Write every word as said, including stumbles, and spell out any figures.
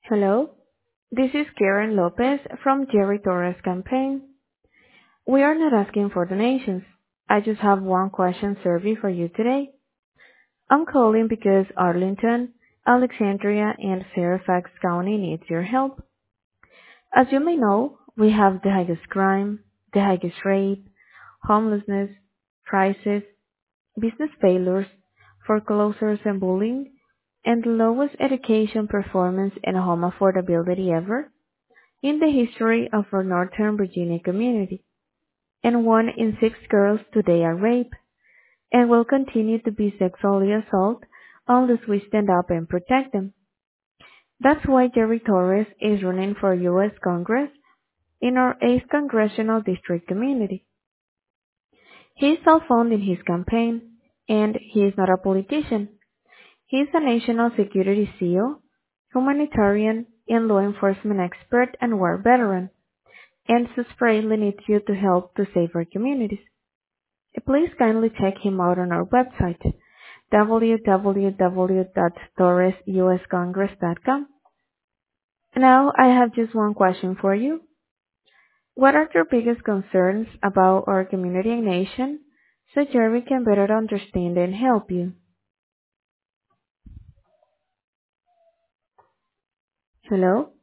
Hello, this is Karen Lopez from Jerry Torres campaign. We are not asking for donations. I just have one question survey for you today. I'm calling because Arlington, Alexandria, and Fairfax County needs your help. As you may know, we have the highest crime, the highest rape, homelessness, crisis, business failures, foreclosures and bullying, and the lowest education performance and home affordability ever in the history of our Northern Virginia community, and one in six girls today are raped, and will continue to be sexually assaulted unless we stand up and protect them. That's why Jerry Torres is running for U S Congress in our eighth Congressional District community. He is self-funding his campaign, and he is not a politician. He is a national security SEAL, humanitarian, and law enforcement expert and war veteran, and desperately needs you to help to save our communities. Please kindly check him out on our website, w w w dot torres u s congress dot com. Now, I have just one question for you. What are your biggest concerns about our community and nation so Jerry can better understand and help you? Hello?